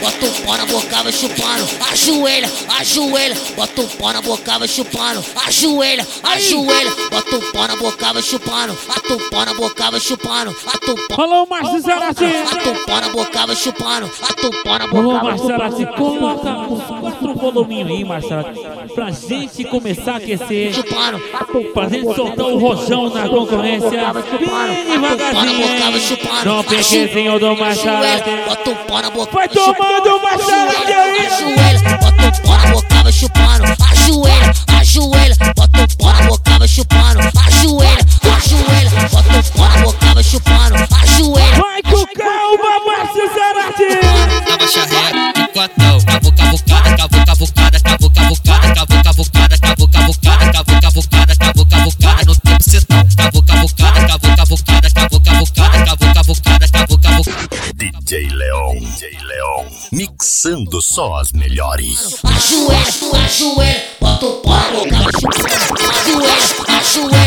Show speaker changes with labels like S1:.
S1: bota o pau na boca, vai chupando. Ajoelha, ajoelha, bota o pau na boca, vai chupando. Ajoelha, ajoelha, bota o pau na boca, vai chupando. Bota o pau na boca, vai chupando.
S2: Falou, Márcio Zarate.
S1: Bota o pau na boca, vai chupando. Bota o pau na boca.
S2: Falou, Marcelate, coloca os 4 voluminhos aí, Marcelate, pra gente começar a aquecer,
S1: Chupando,
S2: pra gente soltar o rojão na concorrência, bem devagarzinho, Dom Pequezinho do Marcelate.
S1: bota o pau na boca,
S2: Vai tomando, Marcelate aí.
S1: ajoelha, bota o pau na boca, vai chupando. Ajoelha, ajoelha, bota o pau na boca, vai chupando. Ajoelha, ajoelha, bota o pau na boca, vai chupando. Ajoelha.
S2: Vai com calma, Márcio Zarate.
S3: Tava charré, picotão, cavucada, cavucada, cavucada, cavucada, cavucada, cavucada, cavucada, no tempo cetão, cavucada, cavucada, cavucada, cavucada.
S4: DJ Leon, mixando só as melhores.
S1: Ajoelha, ajoelha, bota o pau na boca, vai chupando. Ajoelha, ajoelha.